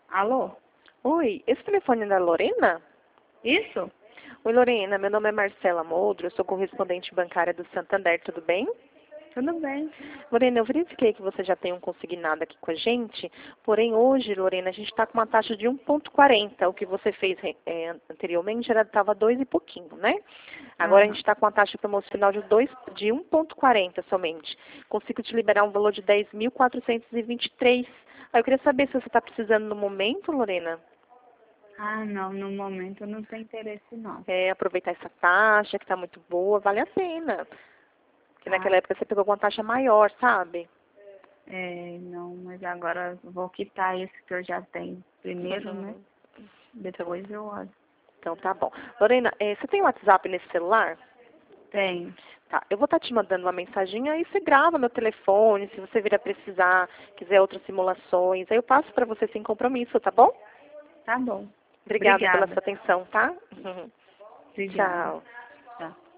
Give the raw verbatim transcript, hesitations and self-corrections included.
Alô? Oi, esse telefone é da Lorena? Isso? Oi, Lorena, meu nome é Marcela Moldro, eu sou correspondente bancária do Santander, tudo bem? Tudo bem. Lorena, eu verifiquei que você já tem um consignado aqui com a gente, porém hoje, Lorena, a gente está com uma taxa de um ponto quarenta, o que você fez é, anteriormente era estava dois e pouquinho, né? Agora a gente Aham. está com uma taxa promocional de, dois, de um ponto quarenta somente. Consigo te liberar um valor de dez mil quatrocentos e vinte e três. Aí eu queria saber se você está precisando no momento, Lorena. Ah, não, no momento eu não tenho interesse não. É, aproveitar essa taxa que está muito boa, vale a pena. Porque naquela Ah, época você pegou uma taxa maior, sabe? é, não, mas agora eu vou quitar esse que eu já tenho primeiro, né? Uhum. Então, Depois eu olho. então tá bom. Lorena, eh, você tem WhatsApp nesse celular? Tenho. Tá, eu vou estar te mandando uma mensaginha aí você grava meu telefone, se você vir a precisar, quiser outras simulações, aí eu passo para você sem compromisso, tá bom? Tá bom. Obrigada pela sua Obrigada. atenção, tá? Obrigada. Tchau. Tá.